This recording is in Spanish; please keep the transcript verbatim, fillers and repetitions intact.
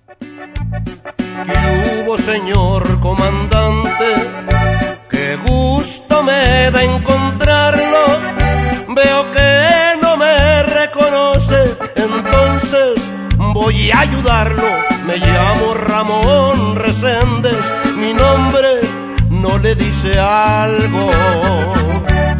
¿Qué hubo, señor comandante? Qué gusto me da encontrarlo. Veo que no me reconoce, entonces voy a ayudarlo. Me llamo Ramón Reséndez, mi nombre no le dice algo.